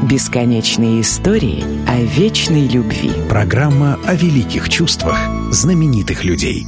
Бесконечные истории о вечной любви. Программа о великих чувствах знаменитых людей.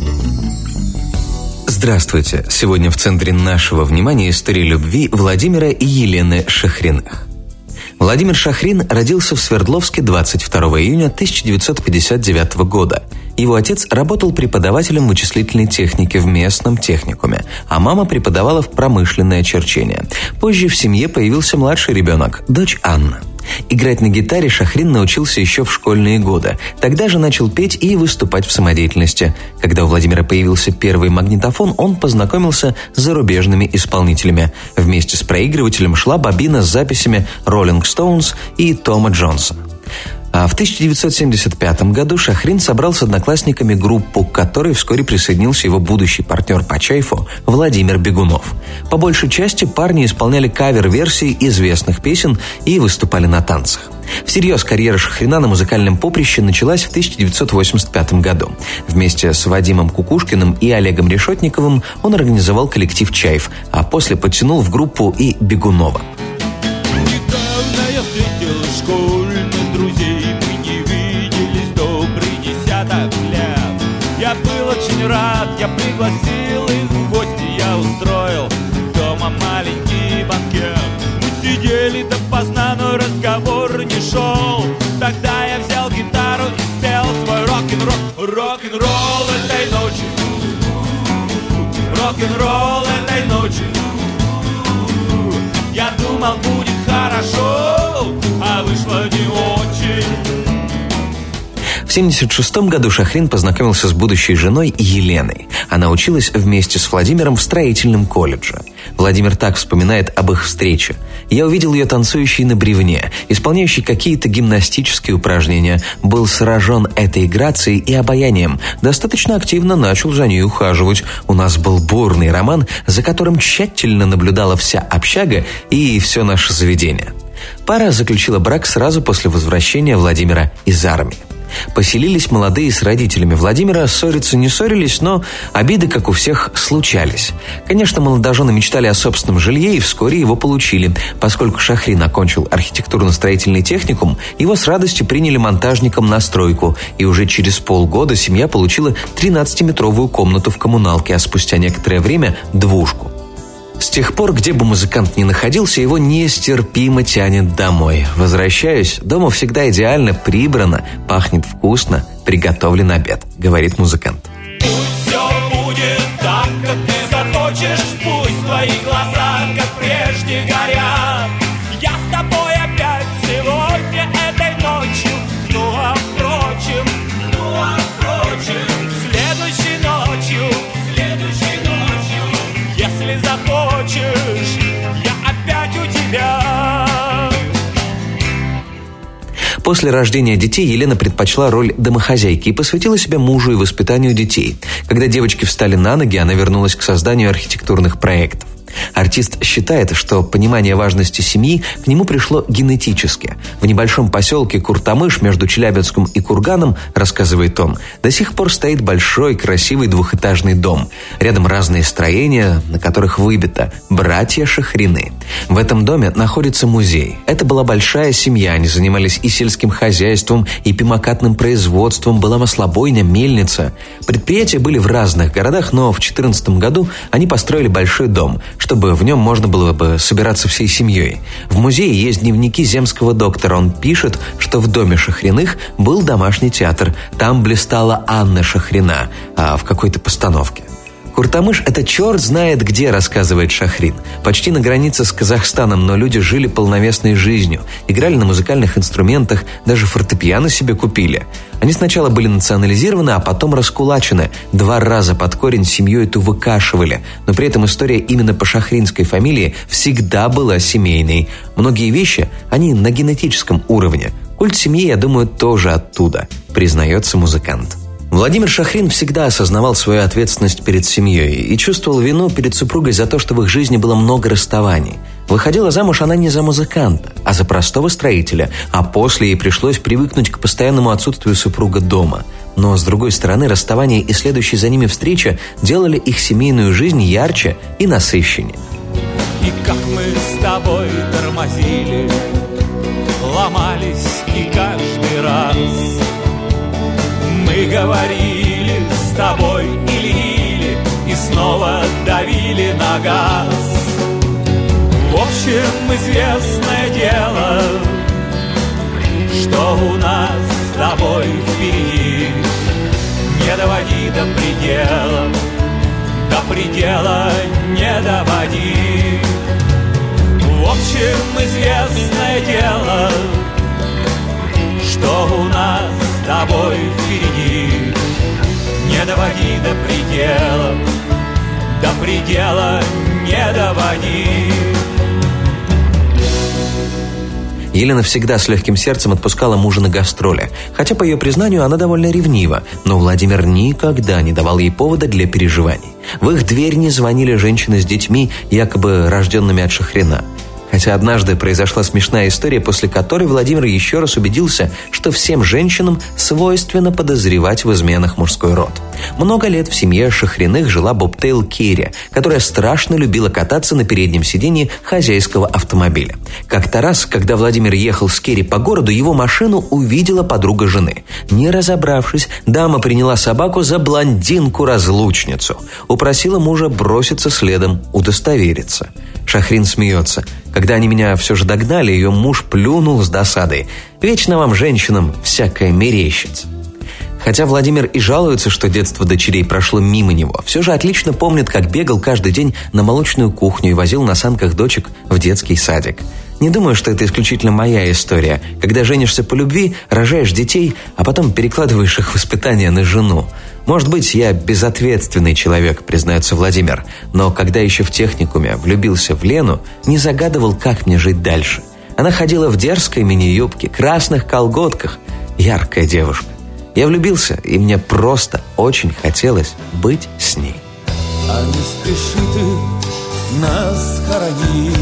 Здравствуйте! Сегодня в центре нашего внимания история любви Владимира и Елены Шахриных. Владимир Шахрин родился в Свердловске 22 июня 1959 года. Его отец работал преподавателем вычислительной техники в местном техникуме, а мама преподавала в промышленное черчение. Позже в семье появился младший ребенок, дочь Анна. Играть на гитаре Шахрин научился еще в школьные годы. Тогда же начал петь и выступать в самодеятельности. Когда у Владимира появился первый магнитофон, он познакомился с зарубежными исполнителями. Вместе с проигрывателем шла бобина с записями Rolling Stones и Тома Джонса. А в 1975 году Шахрин собрал с одноклассниками группу, к которой вскоре присоединился его будущий партнер по чайфу Владимир Бегунов. По большей части парни исполняли кавер-версии известных песен и выступали на танцах. Всерьез карьера Шахрина на музыкальном поприще началась в 1985 году. Вместе с Вадимом Кукушкиным и Олегом Решетниковым он организовал коллектив «Чайф», а после подтянул в группу и Бегунова. Недавно я встретил школьных друзей, мы не виделись добрый десяток лет. Я был очень рад, я пригласил их в гости, я устроил дома маленький банкет. Мы сидели допоздна, но разговор не шел. Тогда я взял гитару и спел свой рок-н-ролл. Рок-н-ролл этой ночи, рок-н-ролл этой ночи. Я думал, будет хорошо, а вышло не очень. В 1976 году Шахрин познакомился с будущей женой Еленой. Она училась вместе с Владимиром в строительном колледже. Владимир так вспоминает об их встрече. «Я увидел ее танцующей на бревне, исполняющей какие-то гимнастические упражнения. Был сражен этой грацией и обаянием. Достаточно активно начал за ней ухаживать. У нас был бурный роман, за которым тщательно наблюдала вся общага и все наше заведение». Пара заключила брак сразу после возвращения Владимира из армии. Поселились молодые с родителями Владимира, ссориться не ссорились, но обиды, как у всех, случались. Конечно, молодожены мечтали о собственном жилье и вскоре его получили. Поскольку Шахрин окончил архитектурно-строительный техникум, его с радостью приняли монтажником на стройку, и уже через полгода семья получила 13-метровую комнату в коммуналке, а спустя некоторое время – двушку. С тех пор, где бы музыкант ни находился, его нестерпимо тянет домой. «Возвращаюсь, дома всегда идеально прибрано, пахнет вкусно, приготовлен обед», — говорит музыкант. Пусть все будет так, как ты захочешь, пусть твои глаза, как прежде, горят. Я с тобой опять сегодня этой ночью, ну а впрочем, следующей ночью, если захочешь, я опять у тебя. После рождения детей Елена предпочла роль домохозяйки и посвятила себя мужу и воспитанию детей. Когда девочки встали на ноги, она вернулась к созданию архитектурных проектов. Артист считает, что понимание важности семьи к нему пришло генетически. В небольшом поселке Куртамыш между Челябинском и Курганом, рассказывает он, до сих пор стоит большой красивый двухэтажный дом. Рядом разные строения, на которых выбито «Братья Шахрины». В этом доме находится музей. Это была большая семья, они занимались и сельским хозяйством, и пимокатным производством, была маслобойня, мельница. Предприятия были в разных городах, но в 2014 году они построили большой дом, чтобы в нем можно было бы собираться всей семьей. В музее есть дневники земского доктора. Он пишет, что в доме Шахриных был домашний театр. Там блистала Анна Шахрина в какой-то постановке. Куртамыш – это черт знает где, рассказывает Шахрин. Почти на границе с Казахстаном, но люди жили полновесной жизнью. Играли на музыкальных инструментах, даже фортепиано себе купили. Они сначала были национализированы, а потом раскулачены. 2 раза под корень семью эту выкашивали. Но при этом история именно по шахринской фамилии всегда была семейной. Многие вещи, они на генетическом уровне. Культ семьи, я думаю, тоже оттуда, признается музыкант. Владимир Шахрин всегда осознавал свою ответственность перед семьей и чувствовал вину перед супругой за то, что в их жизни было много расставаний. Выходила замуж она не за музыканта, а за простого строителя, а после ей пришлось привыкнуть к постоянному отсутствию супруга дома. Но, с другой стороны, расставание и следующая за ними встреча делали их семейную жизнь ярче и насыщеннее. И как мы с тобой тормозили, ломались, и каждый раз мы говорили с тобой и снова давили на газ. В общем, известное дело, что у нас с тобой впереди. Не доводи до предела не доводи. В общем, известное дело, что у нас с тобой впереди. Не доводи до предела не доводи. Елена всегда с легким сердцем отпускала мужа на гастроли, хотя, по ее признанию, она довольно ревнива, но Владимир никогда не давал ей повода для переживаний. В их дверь не звонили женщины с детьми, якобы рожденными от Шахрина. Хотя однажды произошла смешная история, после которой Владимир еще раз убедился, что всем женщинам свойственно подозревать в изменах мужской род. Много лет в семье Шахриных жила бобтейл Керри, которая страшно любила кататься на переднем сиденье хозяйского автомобиля. Как-то раз, когда Владимир ехал с Керри по городу, его машину увидела подруга жены. Не разобравшись, дама приняла собаку за блондинку-разлучницу. Упросила мужа броситься следом, удостовериться. Шахрин смеется. Когда они меня все же догнали, ее муж плюнул с досадой. Вечно вам, женщинам, всякое мерещится. Хотя Владимир и жалуется, что детство дочерей прошло мимо него, все же отлично помнит, как бегал каждый день на молочную кухню и возил на санках дочек в детский садик. Не думаю, что это исключительно моя история, когда женишься по любви, рожаешь детей, а потом перекладываешь их воспитание на жену. Может быть, я безответственный человек, признается Владимир, но когда еще в техникуме влюбился в Лену, не загадывал, как мне жить дальше. Она ходила в дерзкой мини-юбке, красных колготках. Яркая девушка. Я влюбился, и мне просто очень хотелось быть с ней. А не спеши ты нас хоронить,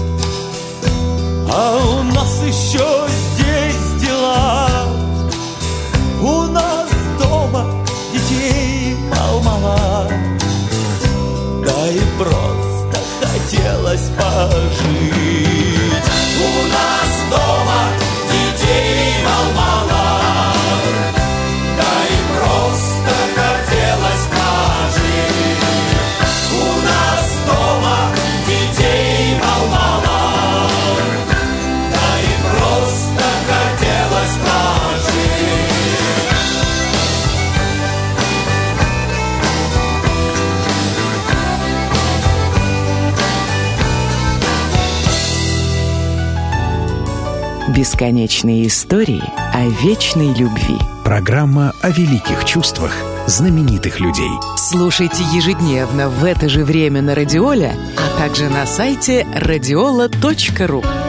а у нас еще здесь дела. У нас дома детей мало-мало, да и просто хотелось пожить. У нас дома детей мало-мало, да и просто хотелось пожить. У нас дома детей мало-мало, да и просто хотелось пожить. Бесконечные истории о вечной любви. Программа о великих чувствах знаменитых людей. Слушайте ежедневно в это же время на Радиоле, а также на сайте radiola.ru.